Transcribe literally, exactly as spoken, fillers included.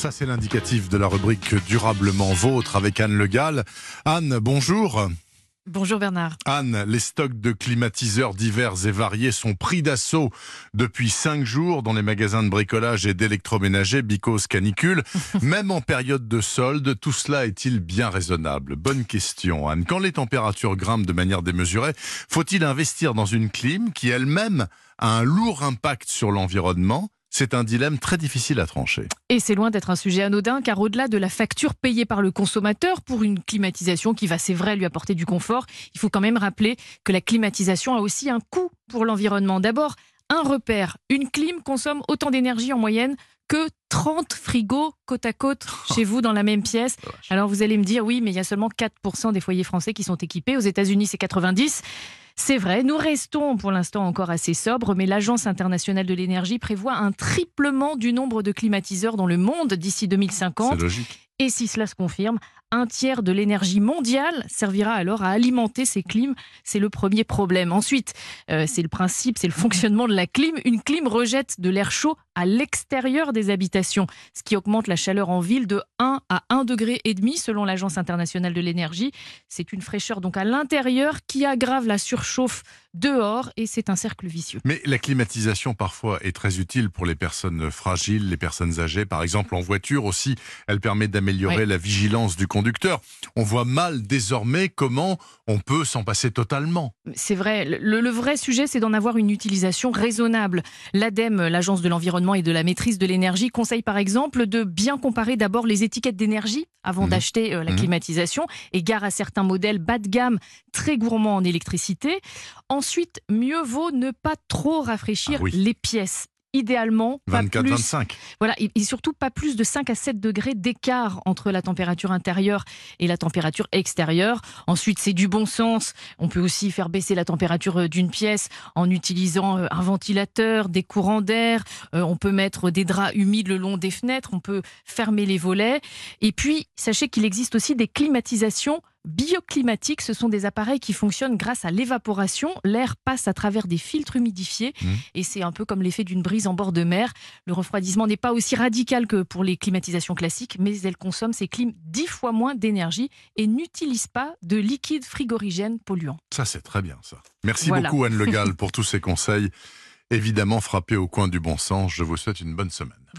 Ça, c'est l'indicatif de la rubrique Durablement Vôtre avec Anne Le Gall. Anne, bonjour. Bonjour Bernard. Anne, les stocks de climatiseurs divers et variés sont pris d'assaut depuis cinq jours dans les magasins de bricolage et d'électroménager, Bicos, Canicule. Même en période de solde, tout cela est-il bien raisonnable? Bonne question, Anne. Quand les températures grimpent de manière démesurée, faut-il investir dans une clim qui elle-même a un lourd impact sur l'environnement? C'est un dilemme très difficile à trancher. Et c'est loin d'être un sujet anodin, car au-delà de la facture payée par le consommateur pour une climatisation qui va, c'est vrai, lui apporter du confort, il faut quand même rappeler que la climatisation a aussi un coût pour l'environnement. D'abord, un repère. Une clim consomme autant d'énergie en moyenne que trente frigos côte à côte chez vous dans la même pièce. Alors vous allez me dire, oui, mais il y a seulement quatre pour cent des foyers français qui sont équipés. Aux États-Unis, c'est quatre-vingt-dix pour cent. C'est vrai, nous restons pour l'instant encore assez sobres, mais l'Agence internationale de l'énergie prévoit un triplement du nombre de climatiseurs dans le monde d'ici deux mille cinquante. C'est logique. Et si cela se confirme, un tiers de l'énergie mondiale servira alors à alimenter ces clims. C'est le premier problème. Ensuite, euh, c'est le principe, c'est le fonctionnement de la clim. Une clim rejette de l'air chaud à l'extérieur des habitations, ce qui augmente la chaleur en ville de un à un degré et demi selon l'Agence internationale de l'énergie. C'est une fraîcheur donc à l'intérieur qui aggrave la surchauffe dehors et c'est un cercle vicieux. Mais la climatisation parfois est très utile pour les personnes fragiles, les personnes âgées. Par exemple en voiture aussi, elle permet d'améliorer oui. la vigilance du conducteur. On voit mal désormais comment on peut s'en passer totalement. C'est vrai, le, le vrai sujet c'est d'en avoir une utilisation raisonnable. L'ADEME, l'Agence de l'environnement et de la maîtrise de l'énergie, conseille par exemple de bien comparer d'abord les étiquettes d'énergie avant mmh. d'acheter euh, la mmh. climatisation, égard à certains modèles bas de gamme très gourmands en électricité. Ensuite, mieux vaut ne pas trop rafraîchir ah oui. les pièces. Idéalement, vingt-quatre, pas plus, vingt-cinq. Voilà, et, et surtout pas plus de cinq à sept degrés d'écart entre la température intérieure et la température extérieure. Ensuite, c'est du bon sens. On peut aussi faire baisser la température d'une pièce en utilisant un ventilateur, des courants d'air. Euh, on peut mettre des draps humides le long des fenêtres. On peut fermer les volets. Et puis, sachez qu'il existe aussi des climatisations bioclimatiques. Ce sont des appareils qui fonctionnent grâce à l'évaporation. L'air passe à travers des filtres humidifiés mmh. et c'est un peu comme l'effet d'une brise en bord de mer. Le refroidissement n'est pas aussi radical que pour les climatisations classiques, mais elles consomment ces clims dix fois moins d'énergie et n'utilisent pas de liquide frigorigène polluant. Ça, c'est très bien, ça. Merci voilà. beaucoup, Anne Le Gall, pour tous ces conseils. Évidemment, frappés au coin du bon sens. Je vous souhaite une bonne semaine.